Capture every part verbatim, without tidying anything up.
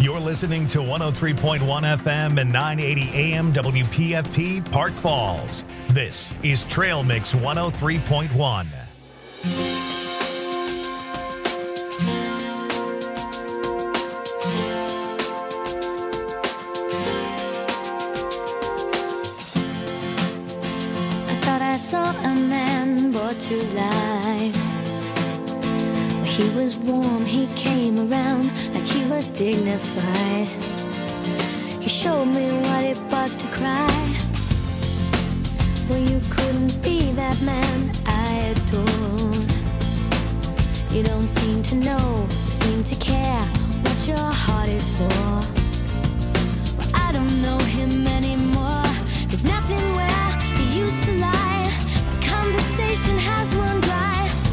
You're listening to one oh three point one F M and nine eighty A M W P F P Park Falls. This is Trail Mix one oh three point one. I thought I saw a man brought to life. He was warm, he came around like he was dignified. He showed me what it was to cry. Well, you couldn't be that man I adored. You don't seem to know, seem to care what your heart is for. Well, I don't know him anymore. There's nothing where he used to lie. My conversation has run dry.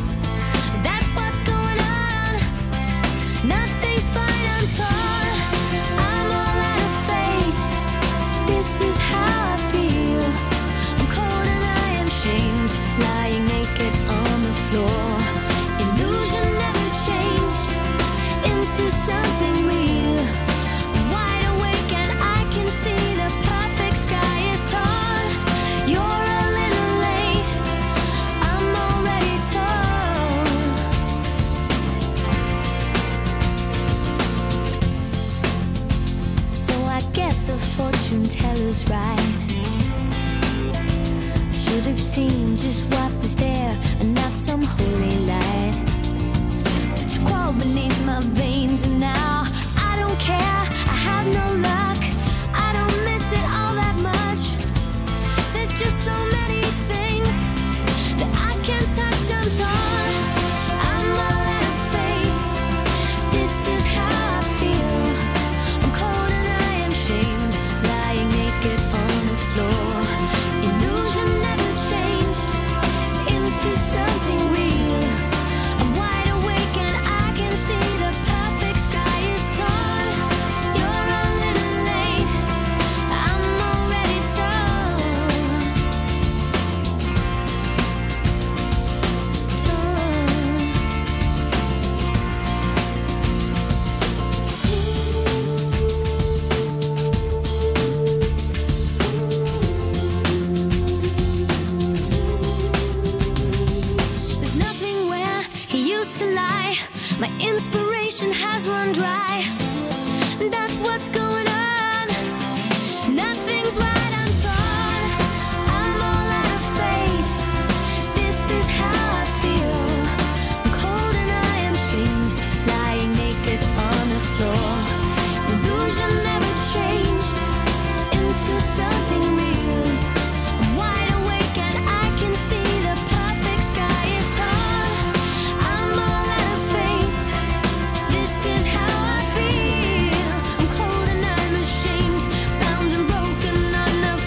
Nothing's fine, I'm torn. I'm all out of faith. This is how I feel. I'm cold and I am shamed, lying naked on the floor. Illusion never changed into something real. I'm wide awake and I can see the perfect sky is torn. You're a little late, I'm already torn. I guess the fortune teller's right. I should have seen just what was there and not some holy light. But you crawled beneath my veins and now I don't care. I have no luck. I don't miss it all that much. There's just so many things that I can't touch. I'm torn. I'm all out of faith. This is how I feel. I'm cold and I am shamed, lying naked on the floor. Illusion never changed into something real. I'm wide awake and I can see the perfect sky is torn. You're a little late, I'm already torn. Torn. There's nothing where he used to lie. My inspiration has run dry. That's what's going on. Nothing's right, I'm torn. I'm all out of faith. This is how I feel. I'm cold and I am shamed, lying naked on the floor. Illusion never changed into something real. I'm wide awake and I can see the perfect sky is torn. I'm all out of faith. This is how I feel. I'm cold and I'm ashamed, bound and broken on the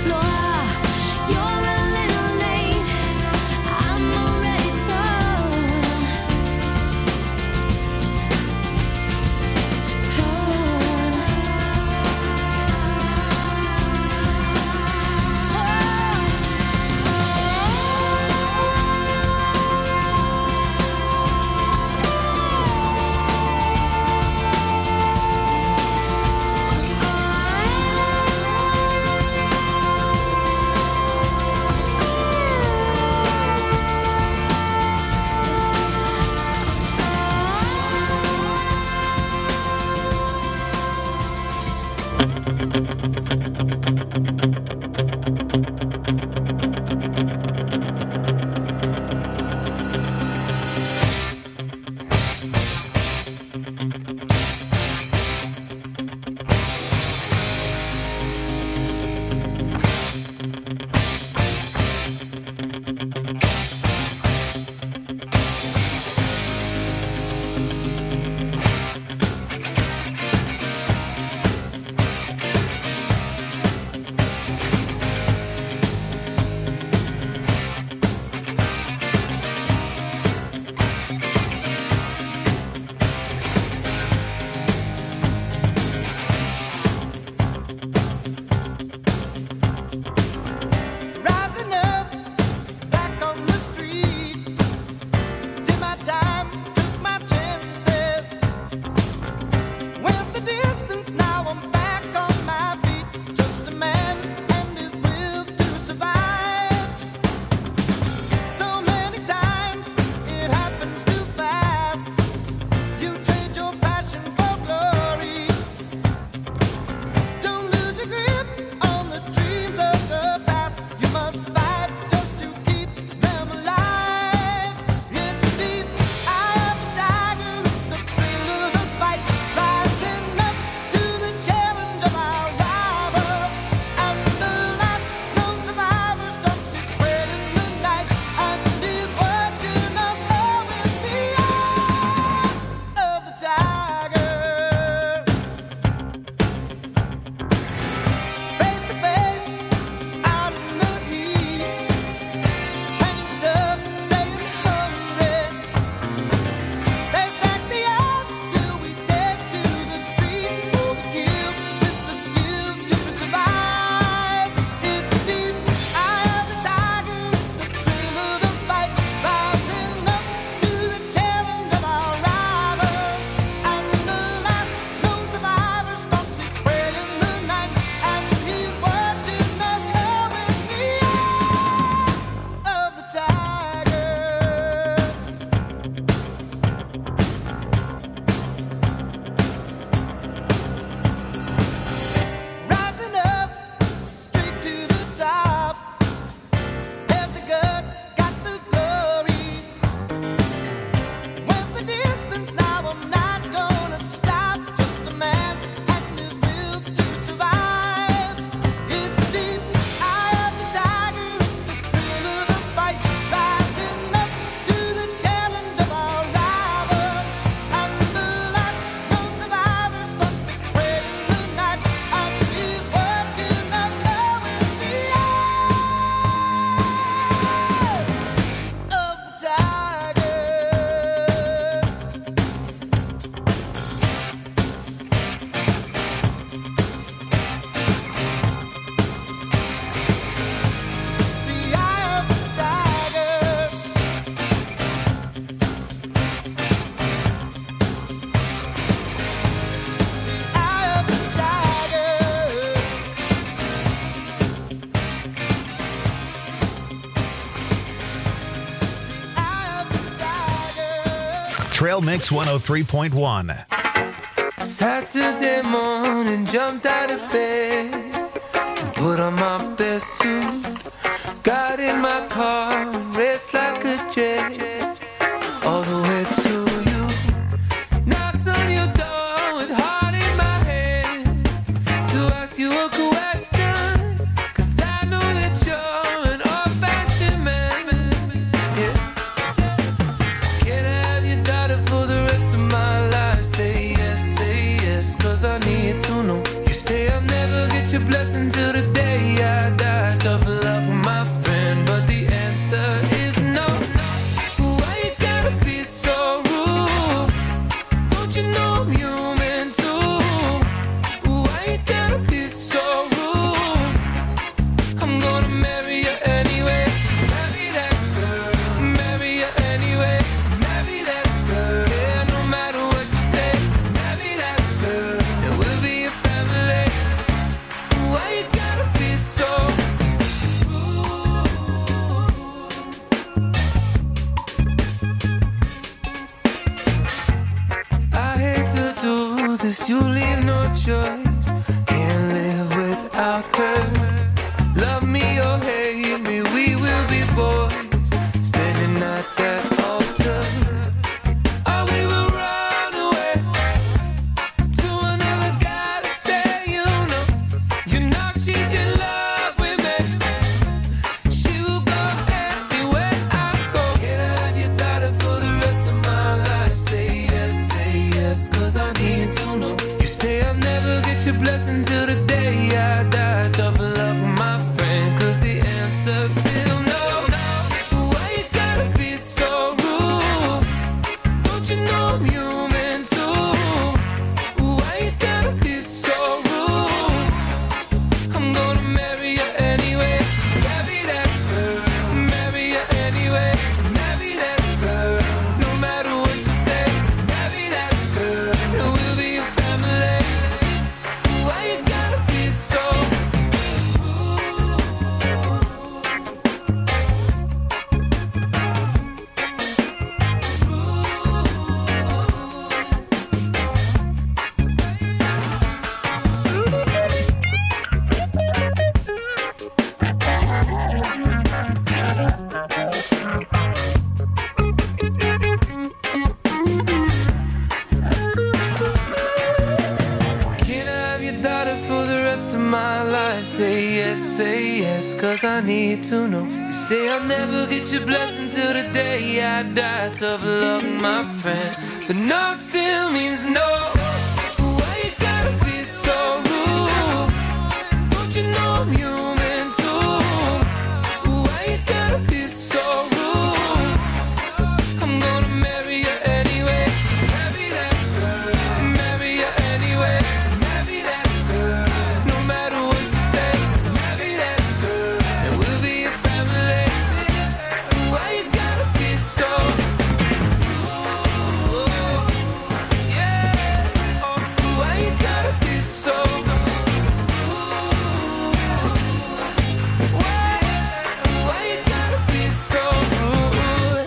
Mix one oh three point one. Saturday morning, jumped out of bed and put on my best suit. Got in my car and raced like a jet all the way to you. Knocked on your door with heart in my hand to ask you a question, 'cause I know that you're an old-fashioned man. Yeah. Can I have your daughter for the rest of my life? Say yes, say yes, 'cause I need to know. You say I'll never get your blessing till the day I die. Tough luck, my friend, but the answer is no. Why you gotta be so rude? Don't you know I'm human too? Why you gotta be so rude? I'm gonna marry you anyway. Marry that girl. Marry you anyway. Marry that girl. Yeah, no matter what you say. Marry that girl. And we'll be a family. Why you gotta be so I hate to do this, you leave no choice. Can't live without her. Love me or hate me, we will be boys standing at that altar. Or we will run away to another galaxy. You know, you know she's in love with me. She will go anywhere I go. Can I have your daughter for the rest of my life? Say yes, say yes, 'cause I need to know. You say I'll never get your blessing till the day I die. Tough luck, my friend, 'cause the answer's still no. Why you gotta be so rude? Don't you know I'm human too? Why you gotta be so rude? I'm gonna marry you anyway. Marry that girl. Marry you anyway. Marry that girl. No matter what you say. Marry that girl. And we'll be a family. Why you gotta be so Can I have your daughter for the rest of my life? Say yes, say yes, 'cause I need to know. You say I'll never get your blessing till the day I die. Tough luck, my friend, but no still means no. Why you gotta be so rude? Don't you know I'm human too? Why you gotta be so rude? I'm gonna marry you anyway. Marry that girl. Marry you anyway. Marry that girl. No matter what you say. Marry that girl. And we'll be a family. Why you gotta be so rude? Yeah. Why you gotta be so rude? Why? Why you gotta be so rude?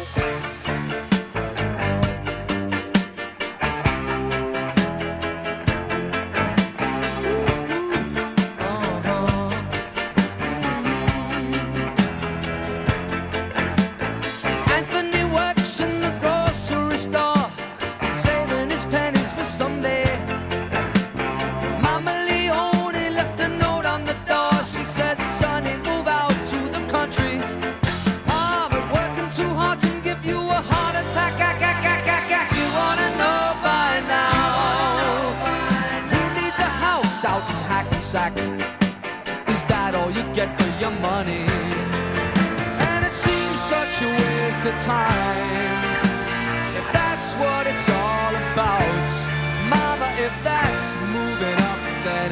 Anthony works in the grocery store, saving his pennies for someday. Mama Leone left a note on the door. She said, "Sonny, move out to the country. Ah, but working too hard can give you a heart attack. Ah, ah, ah, ah, ah. You wanna know by now? Who needs a house out in Hackensack? Is that all you get for your money? And it seems such a waste of time. If that's what it's all about, Mama, if that's moving up, then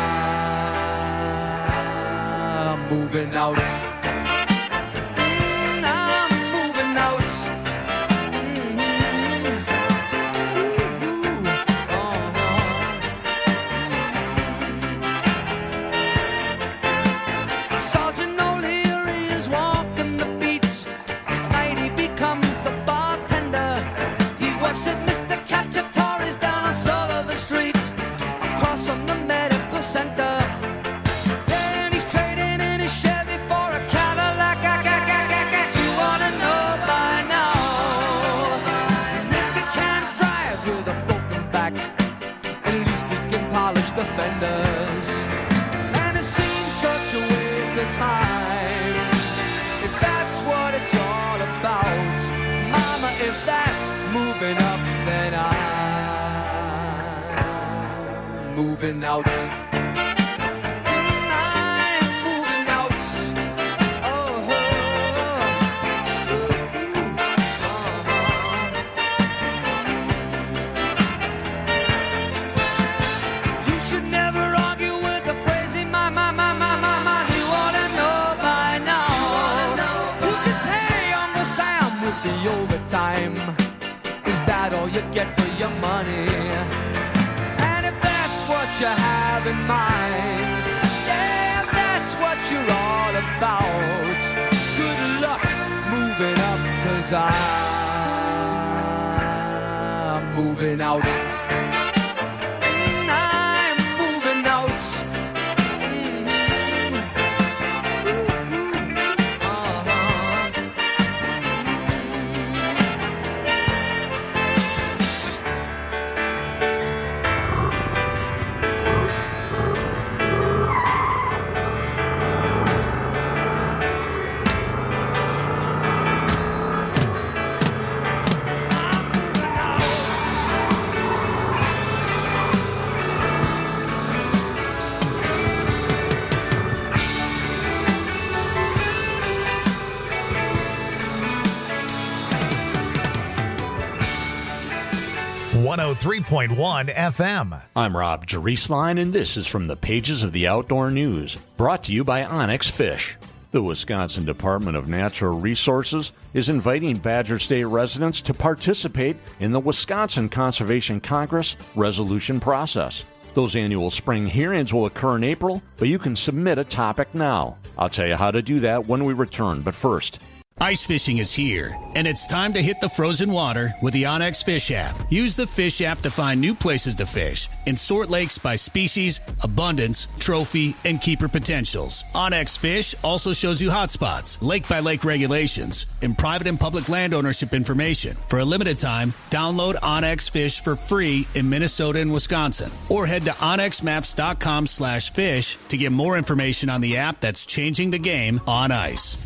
I'm moving out. Mm, I'm moving out. Mm. Ooh, oh, oh. Sergeant O'Leary is walking the beats. Night he becomes a bartender. He works at Mister polish the fenders. And it seems such a waste of time, if that's what it's all about. Mama, if that's moving up, then I'm moving out. You get for your money, and if that's what you have in mind, yeah, if that's what you're all about, good luck moving up, 'cause I'm moving out. I'm moving out. one oh three point one F M. I'm Rob Jerisline, and this is from the pages of the Outdoor News, brought to you by Onyx Fish. The Wisconsin Department of Natural Resources is inviting Badger State residents to participate in the Wisconsin Conservation Congress resolution process. Those annual spring hearings will occur in April, but you can submit a topic now. I'll tell you how to do that when we return, but first, ice fishing is here, and it's time to hit the frozen water with the Onyx Fish app. Use the Fish app to find new places to fish and sort lakes by species, abundance, trophy, and keeper potentials. Onyx Fish also shows you hotspots, lake-by-lake regulations, and private and public land ownership information. For a limited time, download Onyx Fish for free in Minnesota and Wisconsin, or head to onyx maps dot com slash fish to get more information on the app that's changing the game on ice.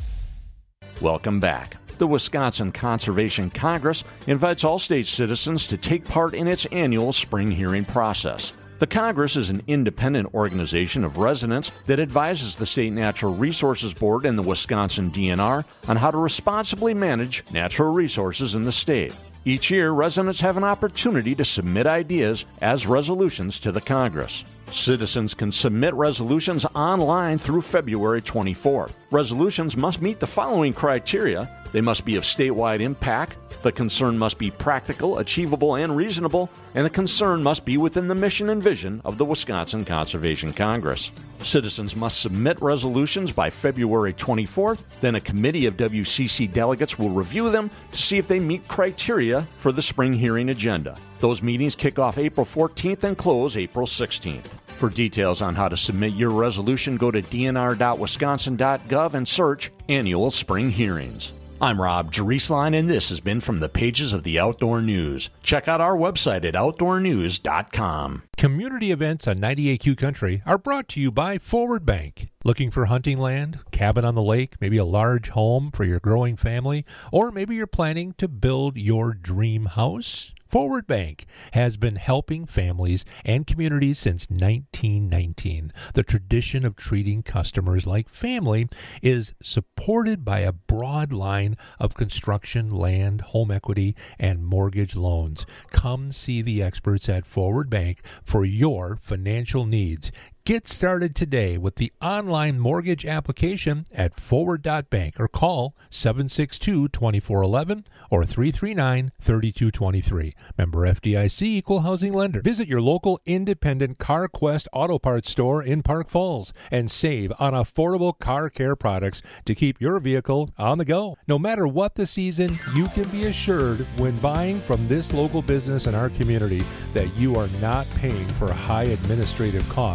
welcome back. The Wisconsin Conservation Congress invites all state citizens to take part in its annual spring hearing process. The Congress is an independent organization of residents that advises the State Natural Resources Board and the Wisconsin D N R on how to responsibly manage natural resources in the state. Each year, residents have an opportunity to submit ideas as resolutions to the Congress. Citizens can submit resolutions online through February twenty-fourth. Resolutions must meet the following criteria. They must be of statewide impact, the concern must be practical, achievable, and reasonable, and the concern must be within the mission and vision of the Wisconsin Conservation Congress. Citizens must submit resolutions by February twenty-fourth, then a committee of W C C delegates will review them to see if they meet criteria for the spring hearing agenda. Those meetings kick off April fourteenth and close April sixteenth. For details on how to submit your resolution, go to d n r dot wisconsin dot gov and search Annual Spring Hearings. I'm Rob Jerisline, and this has been From the Pages of the Outdoor News. Check out our website at outdoor news dot com. Community events on ninety-eight Q Country are brought to you by Forward Bank. Looking for hunting land, cabin on the lake, maybe a large home for your growing family, or maybe you're planning to build your dream house? Forward Bank has been helping families and communities since nineteen nineteen. The tradition of treating customers like family is supported by a broad line of construction, land, home equity, and mortgage loans. Come see the experts at Forward Bank for your financial needs. Get started today with the online mortgage application at forward dot bank or call seven six two, two four one one or three three nine, three two two three. Member F D I C, Equal Housing Lender. Visit your local independent CarQuest Auto Parts store in Park Falls and save on affordable car care products to keep your vehicle on the go. No matter what the season, you can be assured when buying from this local business in our community that you are not paying for high administrative costs.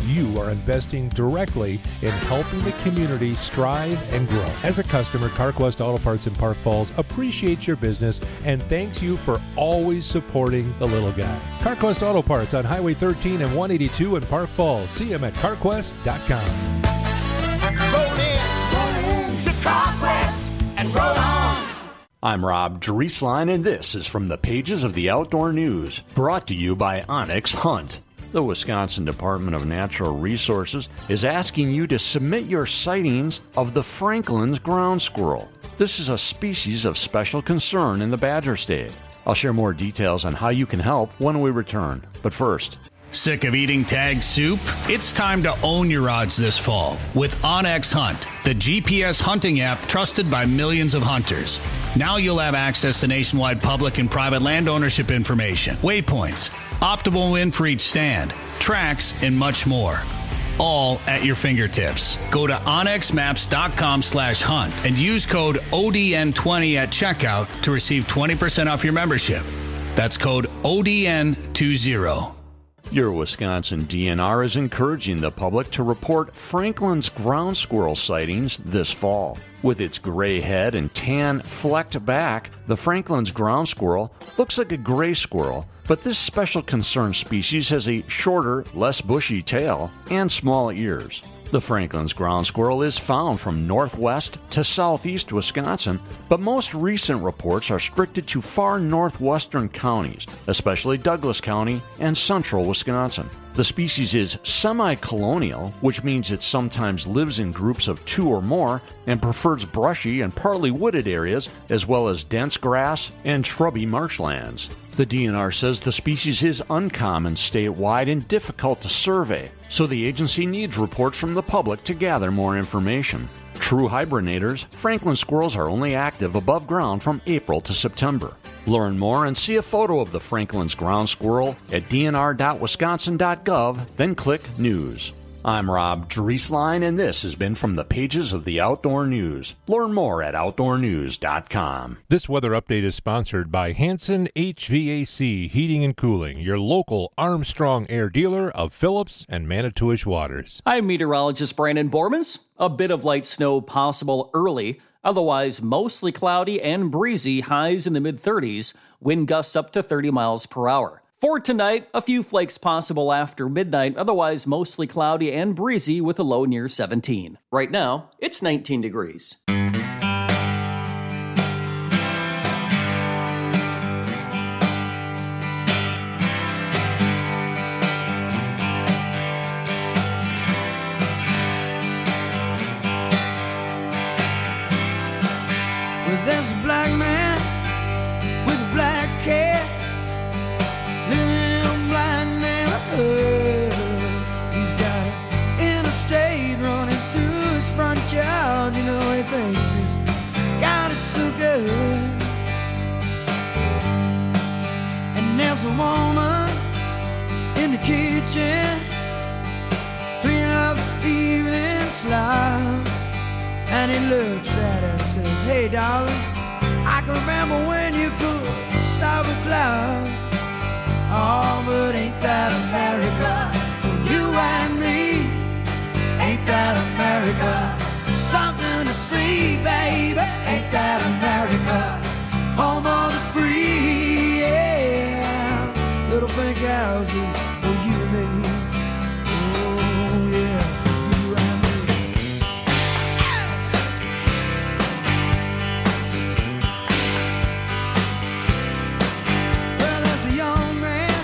you are investing directly in helping the community strive and grow. As a customer, CarQuest Auto Parts in Park Falls appreciates your business and thanks you for always supporting the little guy. CarQuest Auto Parts on Highway thirteen and one eighty-two in Park Falls. See them at carquest dot com. Roll in, roll in to CarQuest and roll on. I'm Rob Drieslein, and this is from the pages of the Outdoor News, brought to you by Onyx Hunt. The Wisconsin Department of Natural Resources is asking you to submit your sightings of the Franklin's ground squirrel. This is a species of special concern in the Badger State. I'll share more details on how you can help when we return. But first, sick of eating tag soup? It's time to own your odds this fall with OnX Hunt, the G P S hunting app trusted by millions of hunters. Now you'll have access to nationwide public and private land ownership information, waypoints, optimal wind for each stand, tracks, and much more. All at your fingertips. Go to onx maps dot com slash hunt and use code O D N twenty at checkout to receive twenty percent off your membership. That's code O D N twenty. Your Wisconsin D N R is encouraging the public to report Franklin's ground squirrel sightings this fall. With its gray head and tan flecked back, the Franklin's ground squirrel looks like a gray squirrel, but this special concern species has a shorter, less bushy tail and small ears. The Franklin's ground squirrel is found from northwest to southeast Wisconsin, but most recent reports are restricted to far northwestern counties, especially Douglas County and central Wisconsin. The species is semi-colonial, which means it sometimes lives in groups of two or more and prefers brushy and partly wooded areas, as well as dense grass and shrubby marshlands. The D N R says the species is uncommon statewide and difficult to survey, so the agency needs reports from the public to gather more information. True hibernators, Franklin squirrels are only active above ground from April to September. Learn more and see a photo of the Franklin's ground squirrel at d n r dot wisconsin dot gov, then click News. I'm Rob Drieslein, and this has been from the pages of the Outdoor News. Learn more at outdoor news dot com. This weather update is sponsored by Hanson H V A C Heating and Cooling, your local Armstrong Air dealer of Phillips and Manitowish Waters. I'm meteorologist Brandon Bormans. A bit of light snow possible early, otherwise mostly cloudy and breezy, highs in the mid thirties, wind gusts up to thirty miles per hour. For tonight, a few flakes possible after midnight, otherwise mostly cloudy and breezy with a low near seventeen. Right now, it's nineteen degrees. Well, there's a black man with a black cat. He's got an interstate running through his front yard. You know, he thinks he's got it so good. And there's a woman in the kitchen cleaning up the evening slop. And he looks at her and says, "Hey, darling, I can remember when you could stop a cloud. Oh, but ain't that America? For you and me, ain't that America? Something to see, baby, ain't that America? Home of the free, yeah. Little pink houses for you and me. Oh, yeah, for you and me. Well, there's a young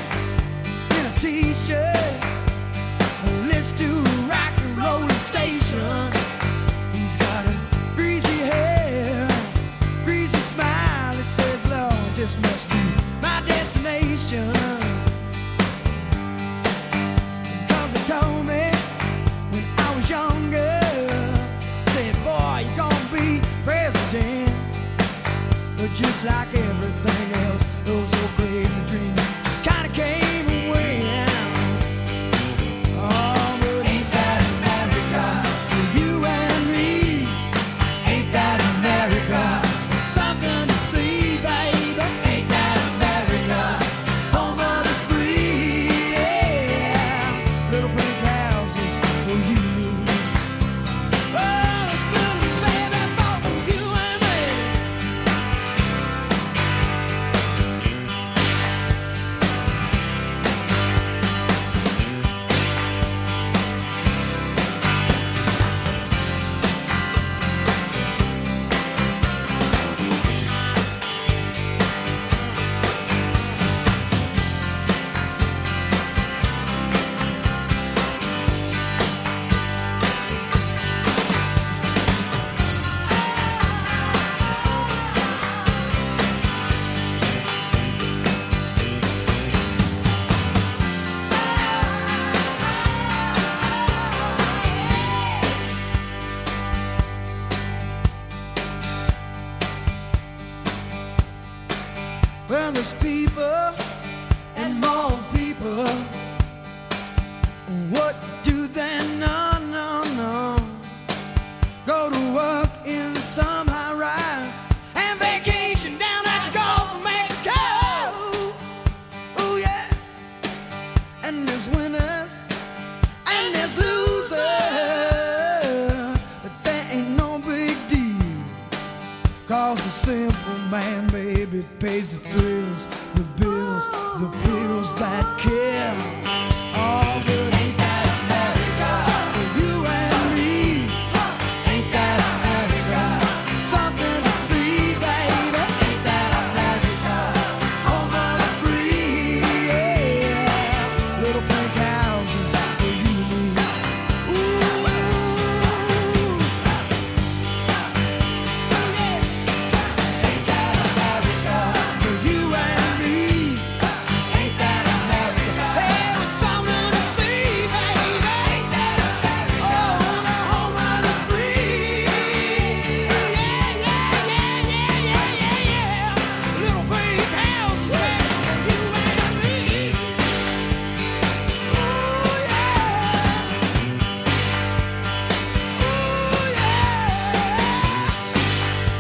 T-shirt, list to rock and roll station. He's got a greasy hair, greasy smile. He says, "Lord, this must be my destination." Cause he told me when I was younger, said, "Boy, you're gonna be president." But just like everything else, those old crazy dreams just kinda came. Houses What do they know? No, no. Go to work in some high rise and vacation down at the Gulf of Mexico. Oh yeah. And there's winners and there's losers, but that ain't no big deal. Cause the simple man, baby, pays the thrills, the bills, the pills that kill. Oh, but ain't that America for you and me? Ain't that America something to see, baby? Ain't that America home of the free? Yeah, little pink houses for you and me. Ooh, oh yeah. Ain't that America for you and me? Ain't that America? Hey, it's something to see, baby. Ain't that America? Oh, the home of the free. Yeah, yeah, yeah, yeah, yeah, yeah, yeah. Little pink houses, baby, for you and me. Ooh, yeah. Ooh, yeah.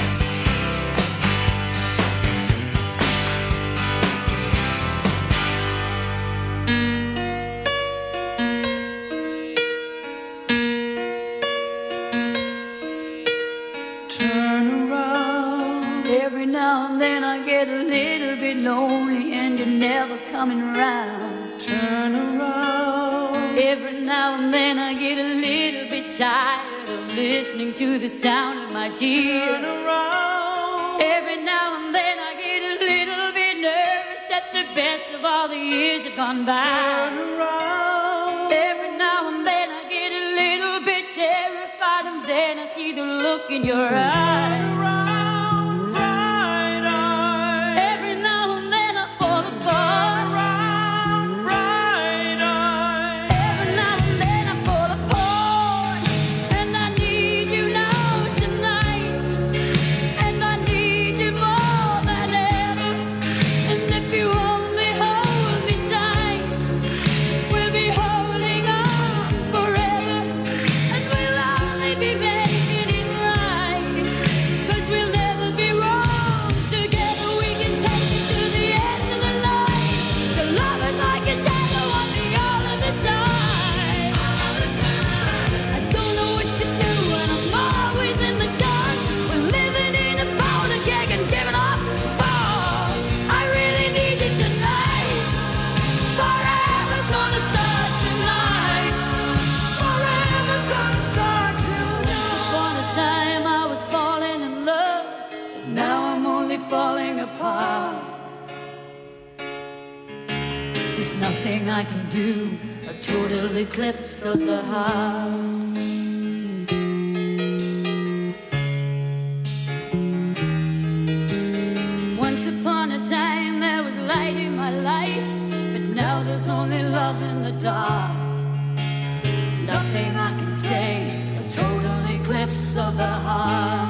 Turn around. Every now and then I get a little bit lonely and you're never coming around. Turn around. Every now and then I get a little bit tired of listening to the sound of my Turn tears. around. Every now and then I get a little bit nervous that the best of all the years have gone by. Turn around. Every now and then I get a little bit terrified and then I see the look in your eyes. Around, bright eyes. Every now and then I fall apart. Around, bright eyes. Every now and then I fall apart. And I need you now tonight. And I need you more than ever. And if you only hold me tight, we'll be holding on forever. And we'll only be making it right. 'Cause we'll never be wrong. Together we can take it to the end of the line. The love is like a shadow on me all of the time. I don't know what to do and I'm always in the dark. We're living in a powder keg and giving up balls. I really need you tonight. Forever's gonna start tonight. Forever's gonna start tonight. Upon a time I was falling in love, but now I'm only falling apart. There's nothing I can do, a total eclipse of the heart. Once upon a time there was light in my life, but now there's only love in the dark. Nothing I can say, a total eclipse of the heart.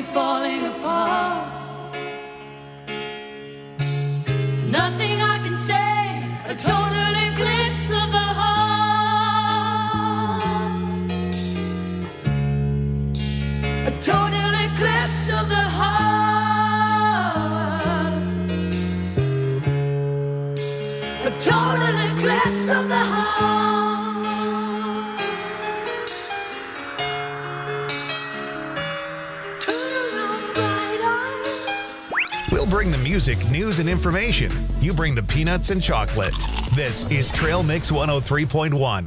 me falling apart. Nothing I can say, a total eclipse of the heart. A total eclipse of the heart. A total eclipse of the heart. We'll bring the music, news, and information. You bring the peanuts and chocolate. This is Trail Mix one oh three point one.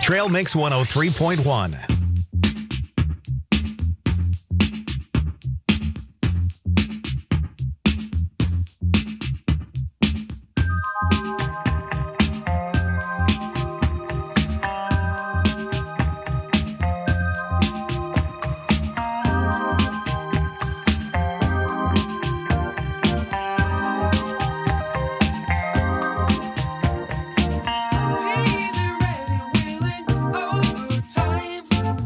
Trail Mix one oh three point one. Easy, ready, willing, overtime.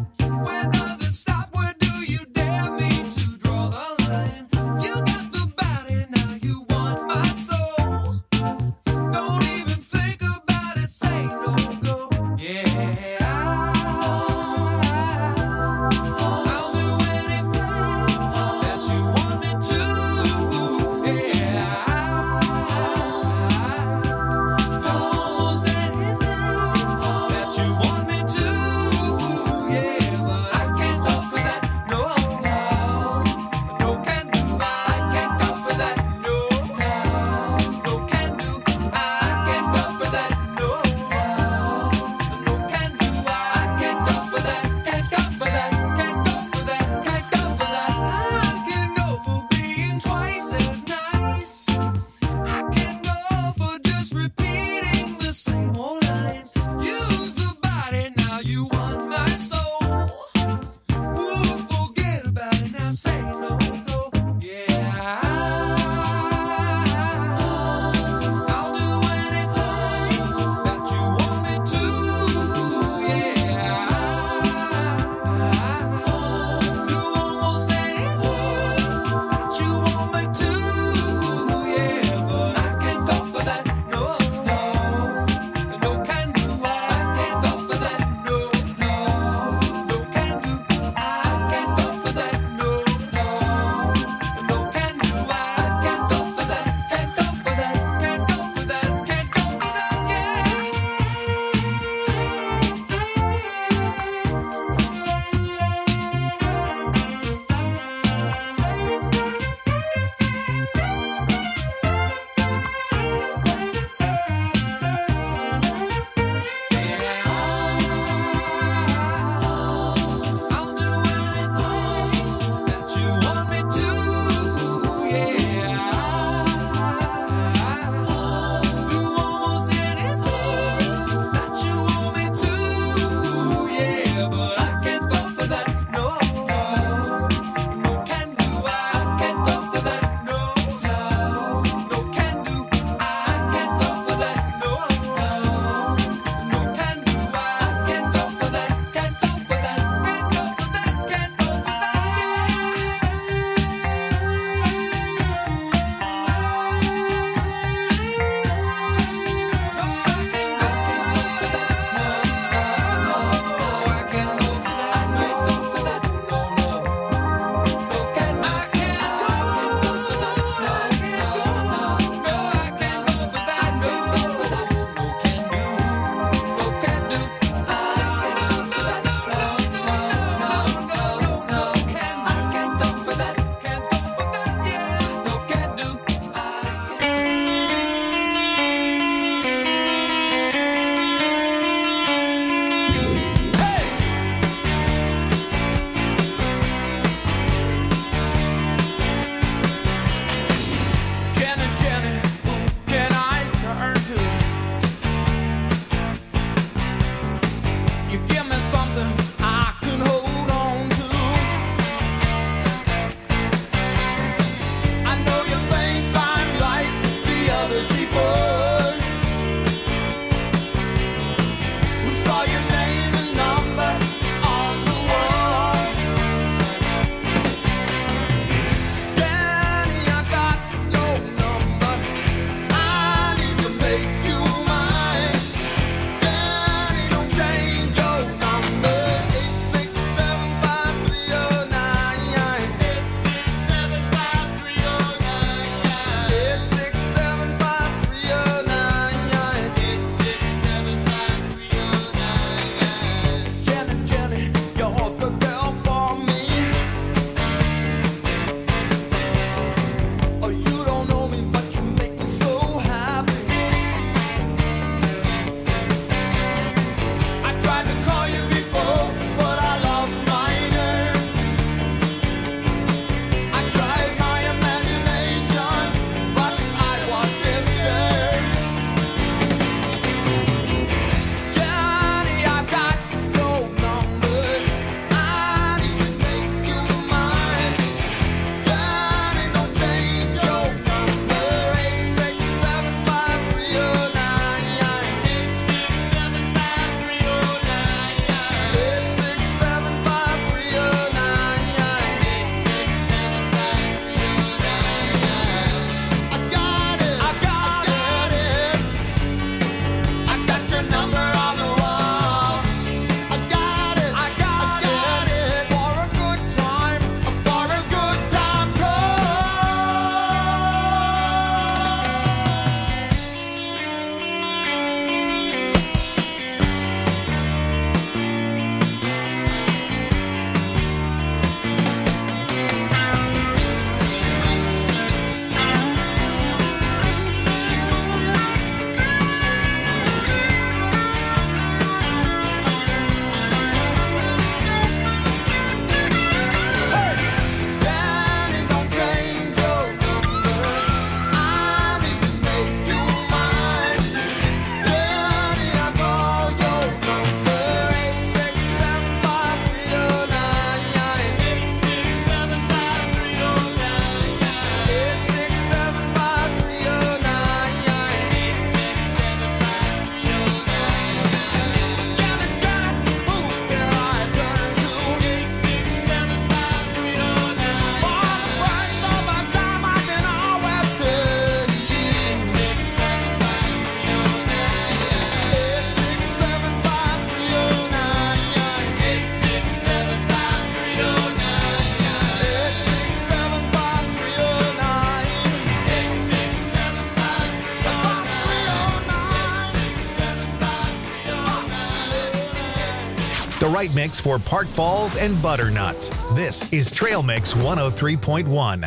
The right mix for Park Falls and Butternut. This is Trail Mix one oh three point one.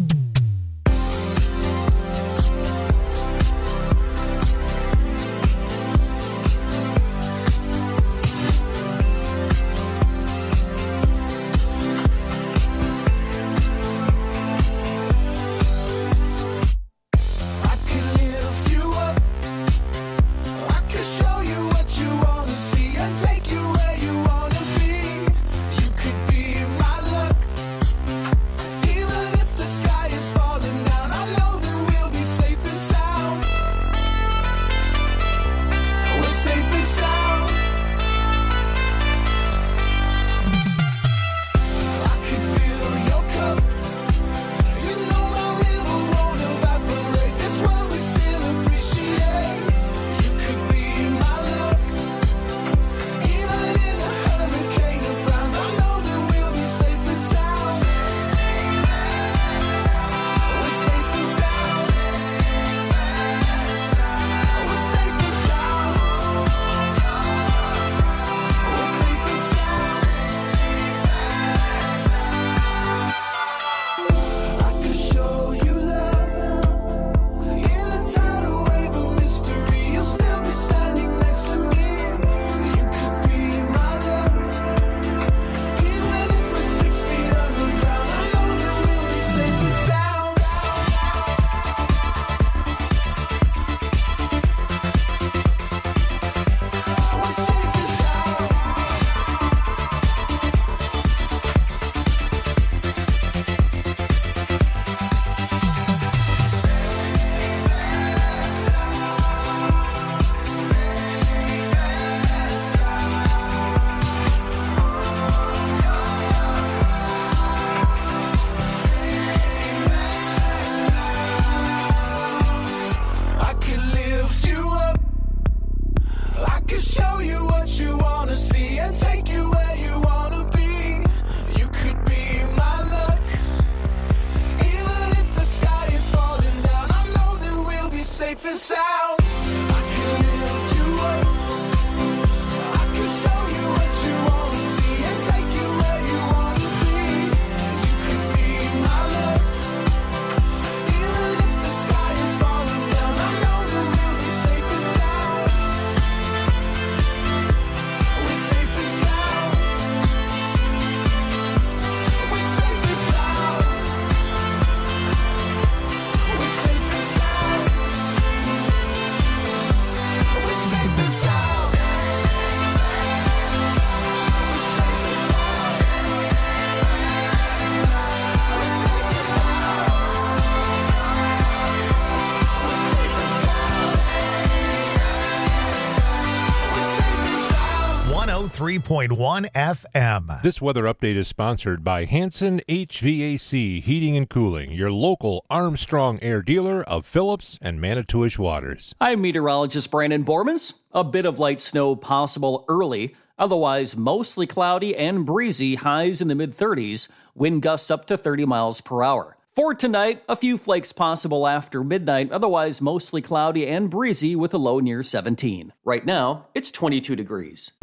three point one F M. This weather update is sponsored by Hanson H V A C Heating and Cooling, your local Armstrong Air dealer of Phillips and Manitowish Waters. I'm meteorologist Brandon Bormans. A bit of light snow possible early, otherwise mostly cloudy and breezy, highs in the mid thirties, wind gusts up to thirty miles per hour. For tonight, a few flakes possible after midnight, otherwise mostly cloudy and breezy with a low near seventeen. Right now, it's twenty-two degrees.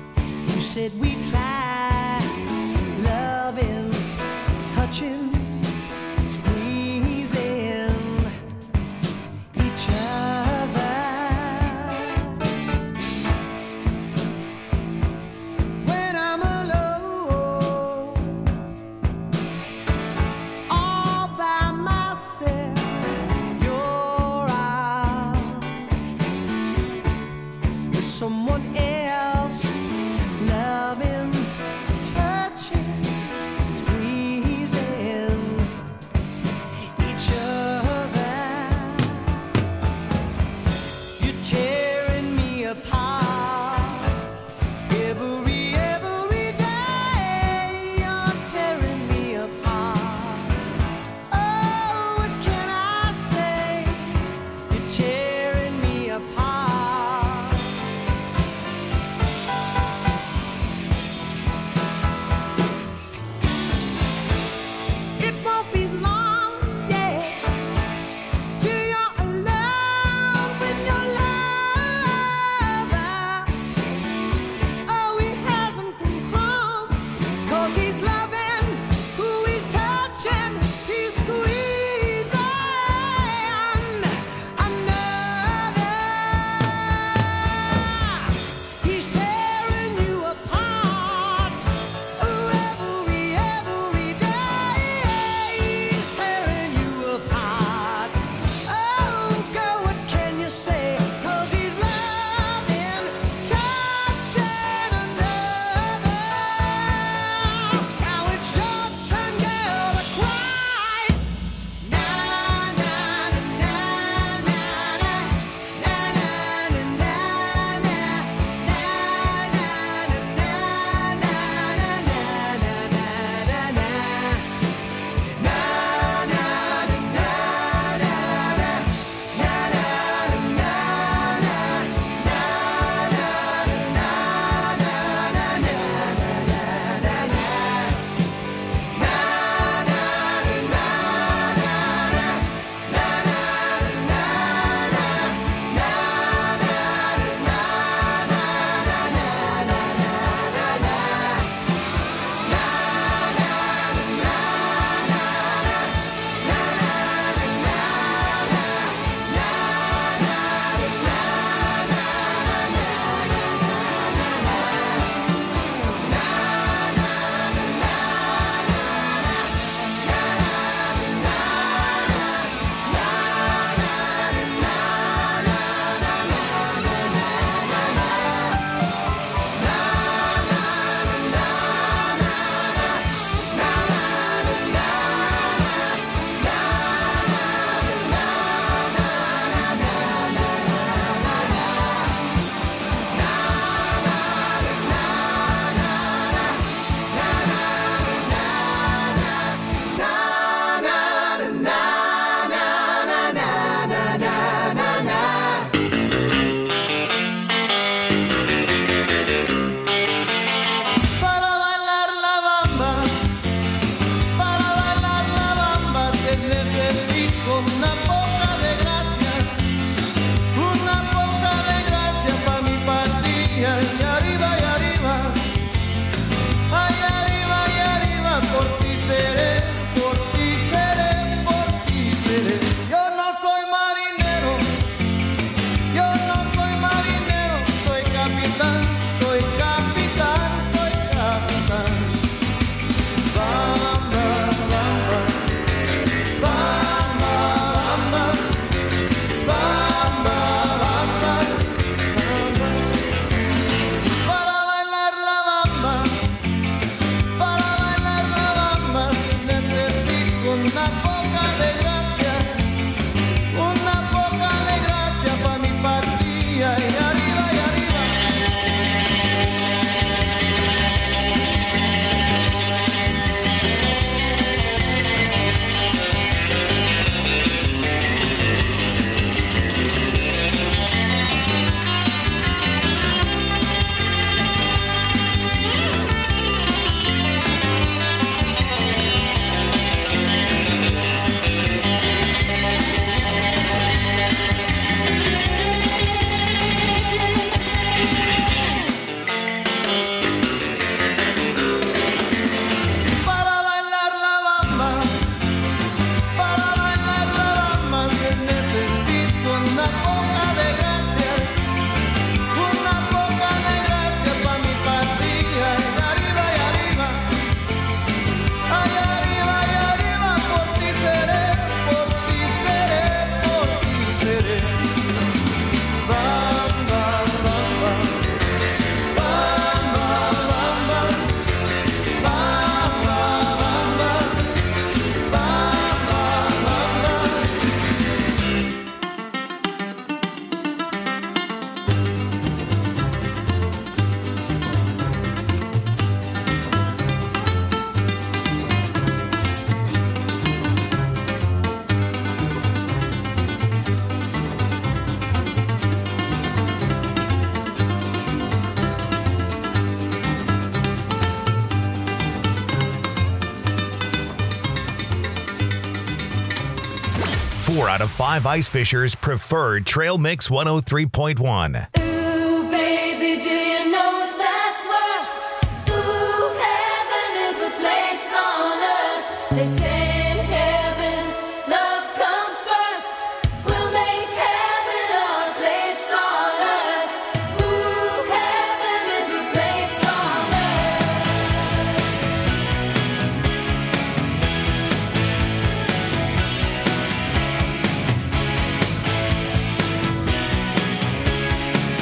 Said we try loving, touching, poca de gracia, una poca de gracia pa' mi patria y arriba y arriba. Para bailar la bamba, para bailar la bamba yo necesito una poca de gracia, una poca de gracia pa' mi patria y arriba y arriba, ay arriba y arriba, por ti seré, por ti seré, por ti seré. Bamba, bamba, bamba, bamba, bamba, bamba, bamba, bamba. Four out of five ice fishers preferred Trail Mix one oh three point one. Ooh, baby, do you know that's worth? Ooh, heaven is a place on earth. They say in heaven, love comes first. We'll make heaven our place on earth. Ooh, heaven is a place on earth.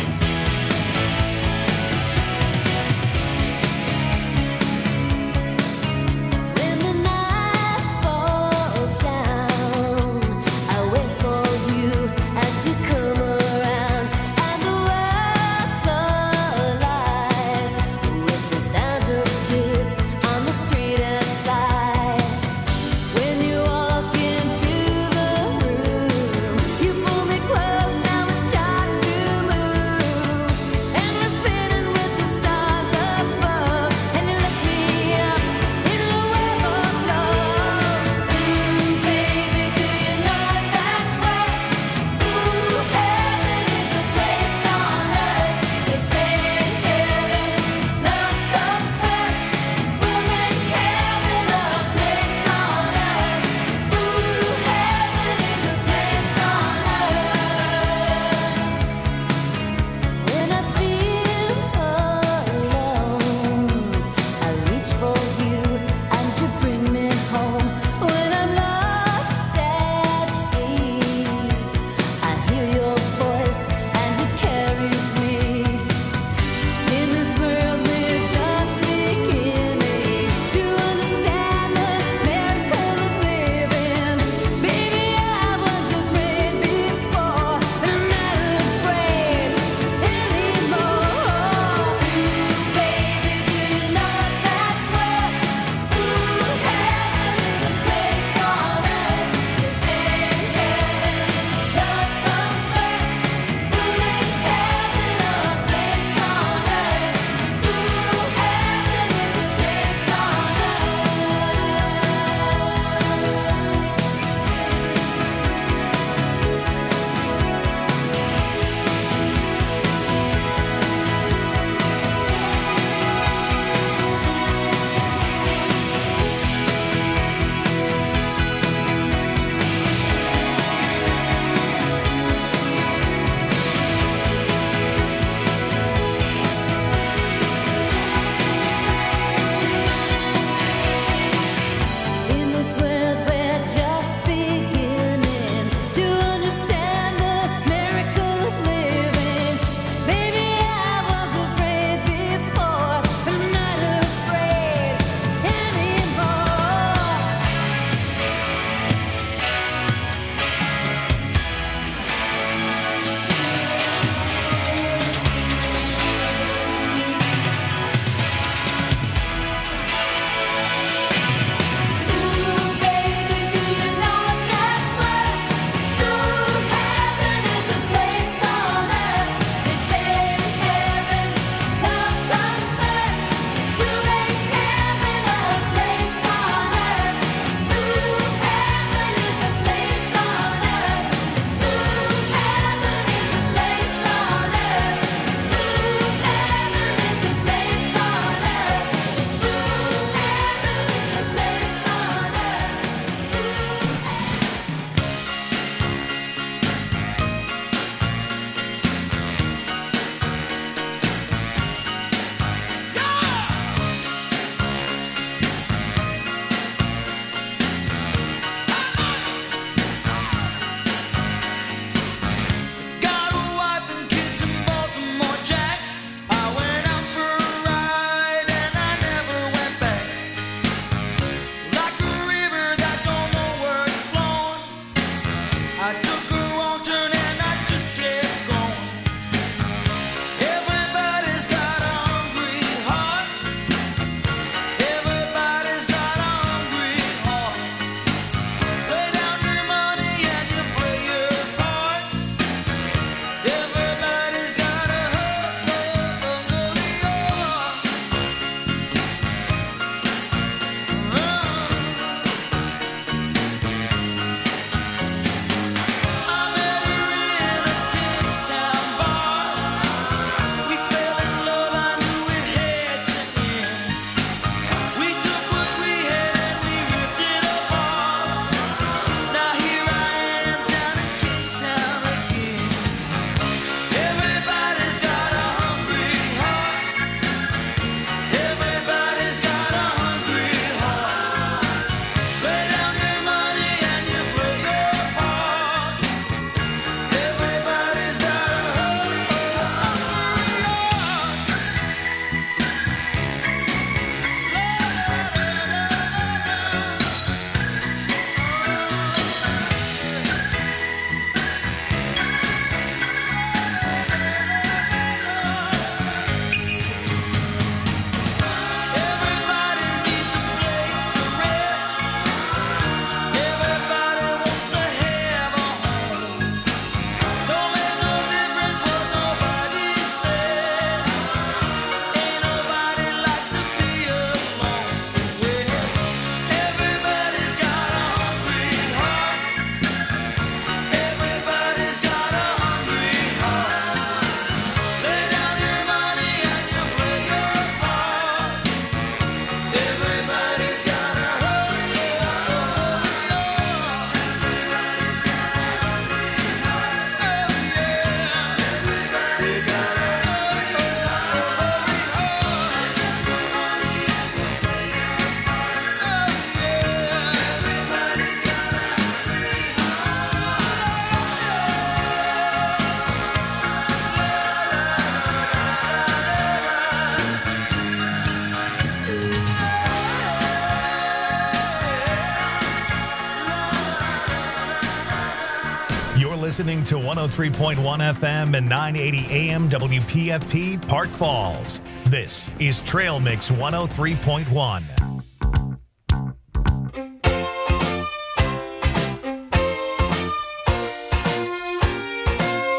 listening to one oh three point one F M and nine eighty A M W P F P Park Falls. This is Trail Mix one oh three point one.